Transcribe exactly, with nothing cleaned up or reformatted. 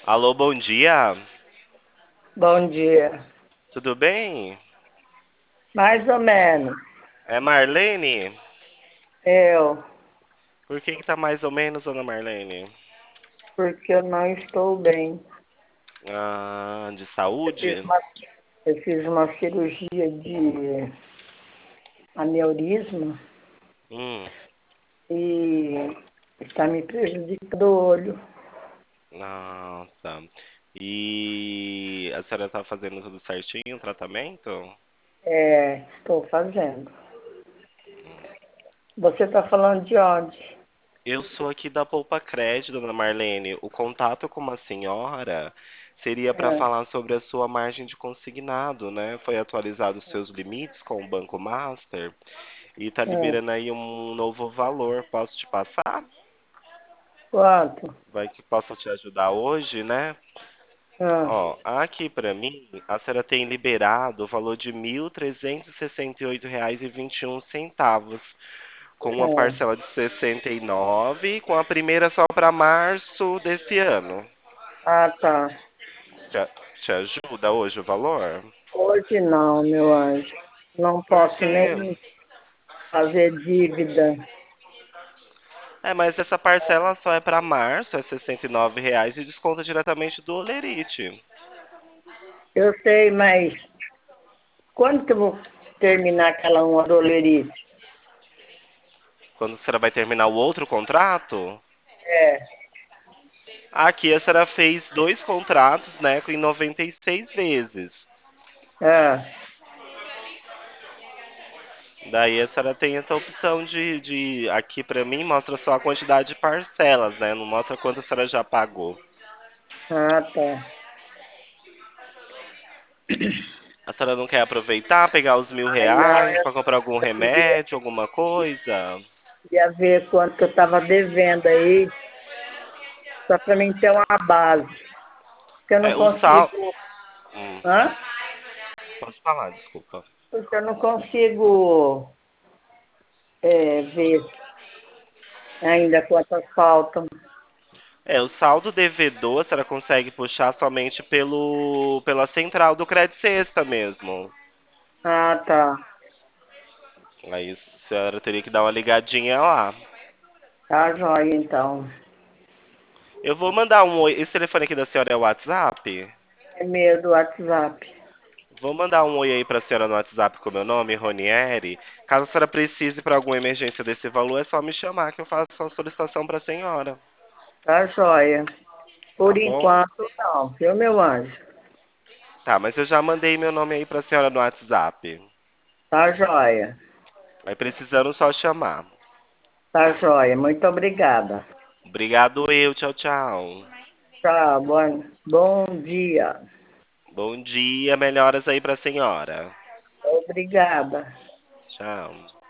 Alô, bom dia. Bom dia. Tudo bem? Mais ou menos. É Marlene? Eu, Por que que tá mais ou menos, dona Marlene? porque eu não estou bem. Ah, de Eu fiz saúde? uma, eu fiz uma cirurgia de aneurisma Hum, e está me prejudicando o olho. nossa. E a senhora tá fazendo tudo certinho, o tratamento? É, estou fazendo. Hum. Você está falando de onde? Eu sou aqui da Poupa Crédito, dona Marlene. O contato com uma senhora seria para É, falar sobre a sua margem de consignado, né? Foi atualizado os seus limites com o Banco Master e tá é. liberando aí um novo valor. Posso te passar? Quanto? Vai que possa te ajudar hoje, né? Ah, Ó, aqui pra mim, a senhora tem liberado o valor de mil trezentos e sessenta e oito reais e vinte e um centavos, com uma é. parcela de sessenta e nove, com a primeira só para março desse ano. Ah, tá. Te, te ajuda hoje o valor? Hoje não, meu anjo. Não posso Porque nem fazer dívida. é, mas essa parcela só é para março, é sessenta e nove reais e desconta diretamente do Olerite. Eu sei, mas quando que eu vou terminar aquela uma dolerite? Quando a senhora vai terminar o outro contrato, É, aqui a senhora fez dois contratos, né, em noventa e seis vezes. é. Daí a senhora tem essa opção de, de aqui pra mim mostra só a quantidade de parcelas, né? Não mostra quanto a senhora já pagou. Ah, tá. A senhora não quer aproveitar, pegar os mil Ai, não, reais eu, pra comprar algum eu queria, remédio, alguma coisa? queria ver quanto que eu estava devendo aí, só para mim ter uma base. Porque eu não É, o sal. consigo. Hum, Hã? pode falar, desculpa. Porque eu não consigo é, ver ainda quantas faltam. É, o saldo devedor a senhora consegue puxar somente pelo, pela central do Credit Sexta mesmo. Ah, tá. Aí a senhora teria que dar uma ligadinha lá. Tá jóia, então. Eu vou mandar um oi. Esse telefone aqui da senhora é o WhatsApp? É meio do WhatsApp. Vou mandar um oi aí pra senhora no WhatsApp com meu nome, Ronieri. Caso a senhora precise para alguma emergência desse valor, é só me chamar que eu faço a solicitação pra senhora. Tá jóia. Tá Por bom? enquanto, não, viu, meu anjo? Tá, mas eu já mandei meu nome aí pra senhora no WhatsApp. Tá jóia. Aí precisando só chamar. Tá jóia. Muito obrigada. Obrigado eu, tchau, tchau. Tchau, bom, bom dia. Bom dia, melhoras aí pra senhora. Obrigada. Tchau.